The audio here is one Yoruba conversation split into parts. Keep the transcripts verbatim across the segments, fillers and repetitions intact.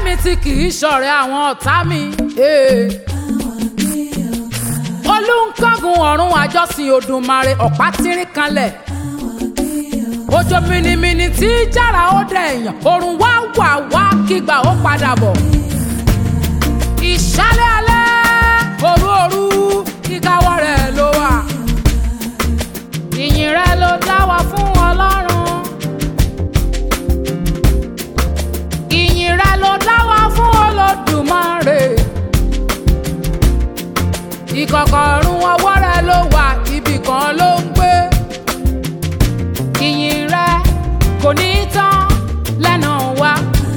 mi tí kì í ṣọ̀rẹ́ àwọn ọ̀tá mi. Olúńkángun ọ̀run àjọsìn Òdùmarè ọ̀pá tírín kanlẹ̀. Òjò mìnìmìnì tí jára ó dẹ̀ èèyàn, òrùn wá wà wá kígbà ó padà bọ̀. Ìṣálẹ̀ alẹ́ òru òru ìkáwọ́ rẹ̀ ló wà. Ìyìn rẹ̀ ló dá wa fún Ọlọ́run. Ìyìn rẹ̀ ló dá wa fún Olódùmarè. Ìkọ̀kọ̀ ọ̀run ọwọ́ rẹ̀ ló wà, ibì kan ló ń gbé. Ìyìn rẹ̀ kò ní tán lẹ́nu wa.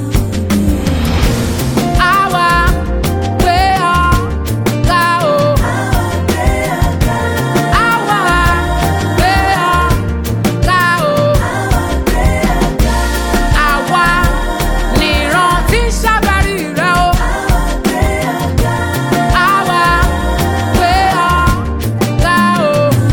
Àwa gbé ọ ga o. Àwa gbé ọ ga o. Àwa nìran tí ń ṣàbẹ̀rí rẹ o. Àwa gbé ọ ga o.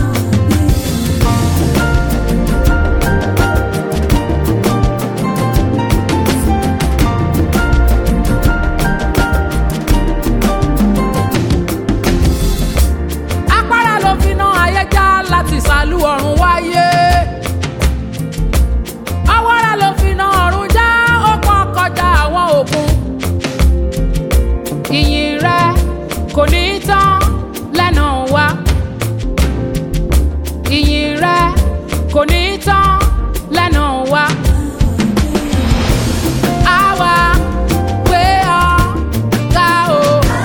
Apára ló fi ná ayé já láti sàlú ọ̀run wáyé. Ọwọ́ra ló fi ná ọ̀run já, ó pọ́n kọjá àwọn òkun. Ìyìn rẹ̀ kò ní tán lẹ́nu wa. Ìyìn rẹ̀ kò ní tán lẹ́nu wa. Àwa gbé ọ ga o.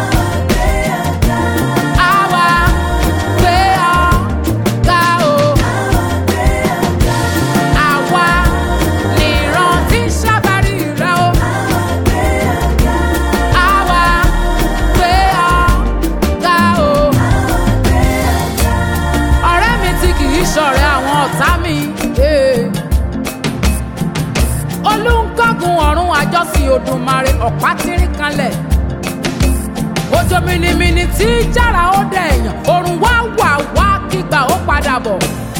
Àwa gbé ọ ga o. Àwa nìran tí ń ṣàbẹ̀rí rẹ o. Àwa gbé ọ ga o. Ọ̀rẹ́ mi tí kì í ṣọ̀rẹ́ àwọn ọ̀tá mi. Olúńkángun ọ̀run àjọsìn Òdùmarè ọ̀pá tírín kanlẹ̀. Òjò mìnìmìnì tí jára ó dẹ̀ èèyàn, òrùn wá wà wá kígbà ó padà bọ̀.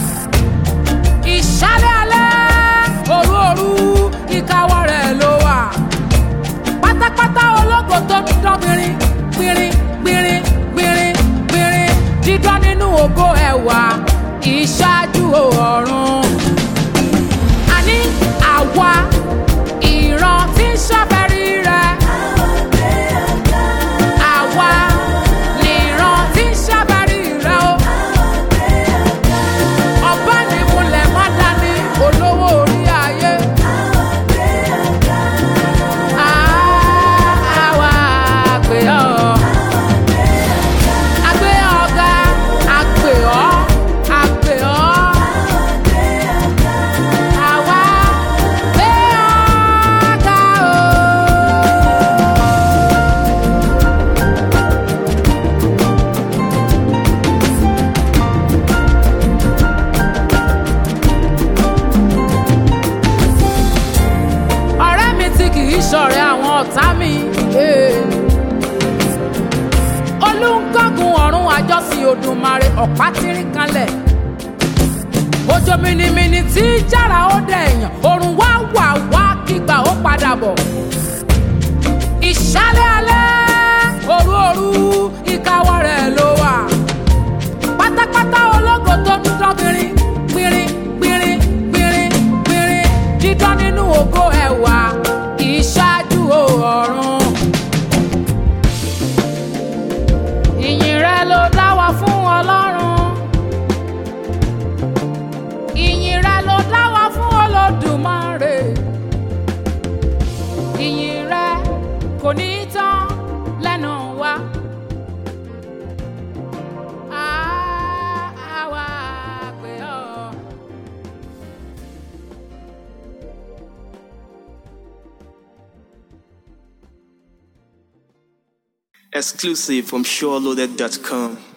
Ìṣálẹ̀ alẹ́ òru òru ìkáwọ́ rẹ̀ ló wà. Pátápátá ológo tó ń dán gbìnrín gbìnrín gbìnrín gbìnrín gbìnrín, dídán nínú ògo ẹwà ìṣáájú ọ̀run. Àní àwa ìran tí ń ṣàfẹ́rí rẹ̀. Àwa nìran tí ń ṣàfẹ́rí rẹ̀ o. Ọba ni múlẹ̀ má dání olówó orí ayé. Àwa pè ọ́. A gbé ọ ga, a pè ọ́, a pè ọ́. Àwa gbé ọ ga o. Ọ̀rẹ́ mi tí kì í ṣọ̀rẹ́ àwọn ọ̀tá mi. Olúńkángun ọ̀run àjọsìn Òdùmarè ọ̀pá tírín kanlẹ̀. Òjò mìnìmìnì tí jára ó dẹ̀ èèyàn, òrùn wá wà wá kígbà ó padà bọ̀. Ìṣálẹ̀ alẹ́ òru òru ìkáwọ́ rẹ̀ ló wà. Pátápátá ológo tó ń dán gbìnrín gbìnrín gbìnrín gbìnrín gbìnrín, dídán nínú ògo ẹwà ìṣáájú ọ̀run. Ìyìn rẹ̀ ló dá wa fún Ọlọ́run. Ìyìn rẹ̀ ló dá wa fún Olódùmarè. Ìyìn rẹ̀ kò ní tán lẹ́nu wa. Àwa pè ọ́. Exclusive from sure loaded dot com.